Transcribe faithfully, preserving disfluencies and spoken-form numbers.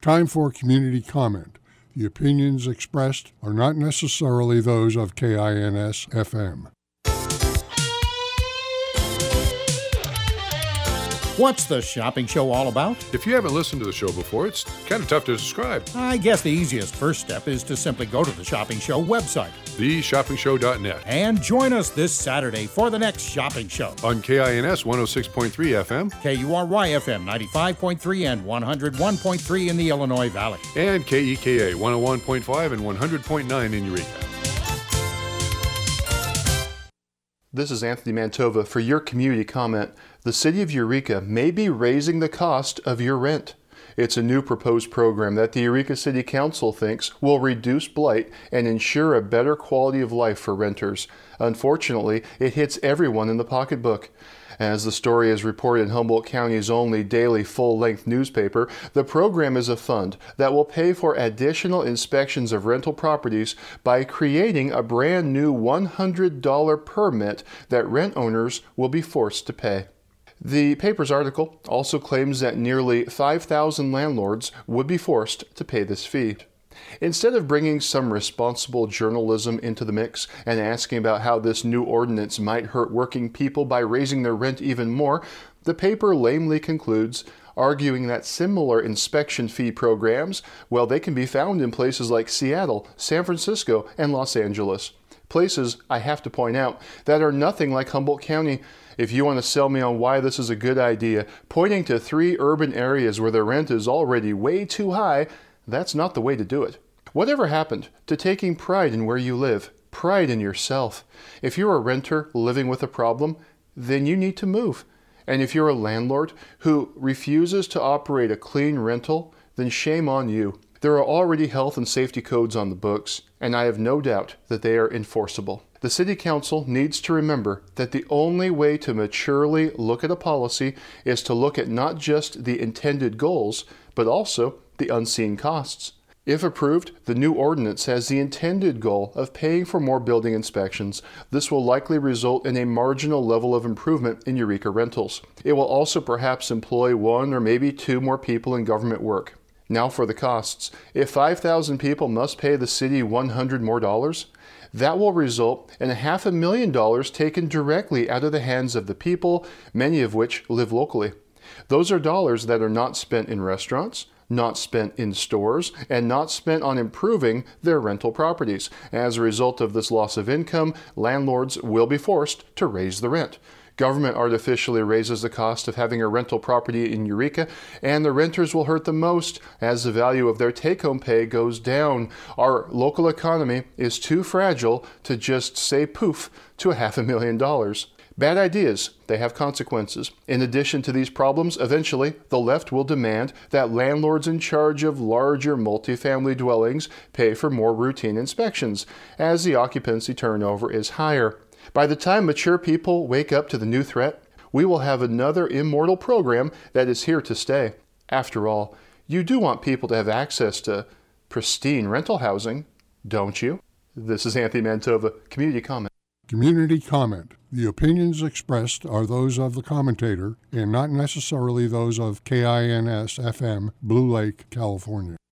Time for community comment. The opinions expressed are not necessarily those of K I N S F M. What's the shopping show all about? If you haven't listened to the show before, it's kind of tough to describe. I guess the easiest first step is to simply go to the Shopping Show website, the shopping show dot net, and join us this Saturday for the next shopping show. On K I N S one oh six point three F M, K U R Y F M ninety-five point three and one oh one point three in the Illinois Valley, and K E K A one oh one point five and one hundred point nine in Eureka. This is Anthony Mantova for your community comment. The City of Eureka may be raising the cost of your rent. It's a new proposed program that the Eureka City Council thinks will reduce blight and ensure a better quality of life for renters. Unfortunately, it hits everyone in the pocketbook. As the story is reported in Humboldt County's only daily full-length newspaper, the program is a fund that will pay for additional inspections of rental properties by creating a brand new one hundred dollars permit that rent owners will be forced to pay. The paper's article also claims that nearly five thousand landlords would be forced to pay this fee. Instead of bringing some responsible journalism into the mix and asking about how this new ordinance might hurt working people by raising their rent even more, the paper lamely concludes, arguing that similar inspection fee programs, well, they can be found in places like Seattle, San Francisco, and Los Angeles. Places, I have to point out, that are nothing like Humboldt County. If you want to sell me on why this is a good idea, pointing to three urban areas where the rent is already way too high, that's not the way to do it. Whatever happened to taking pride in where you live, pride in yourself? If you're a renter living with a problem, then you need to move. And if you're a landlord who refuses to operate a clean rental, then shame on you. There are already health and safety codes on the books, and I have no doubt that they are enforceable. The City Council needs to remember that the only way to maturely look at a policy is to look at not just the intended goals, but also the unseen costs. If approved, the new ordinance has the intended goal of paying for more building inspections. This will likely result in a marginal level of improvement in Eureka rentals. It will also perhaps employ one or maybe two more people in government work. Now for the costs. If five thousand people must pay the city one hundred more dollars, that will result in a half a million dollars taken directly out of the hands of the people, many of which live locally. Those are dollars that are not spent in restaurants, not spent in stores, and not spent on improving their rental properties. As a result of this loss of income, landlords will be forced to raise the rent. Government artificially raises the cost of having a rental property in Eureka, and the renters will hurt the most as the value of their take-home pay goes down. Our local economy is too fragile to just say poof to a half a million dollars. Bad ideas, they have consequences. In addition to these problems, eventually the left will demand that landlords in charge of larger multifamily dwellings pay for more routine inspections, as the occupancy turnover is higher. By the time mature people wake up to the new threat, we will have another immortal program that is here to stay. After all, you do want people to have access to pristine rental housing, don't you? This is Anthony Mantova, Community Comment. Community comment. The opinions expressed are those of the commentator and not necessarily those of K I N S F M, Blue Lake, California.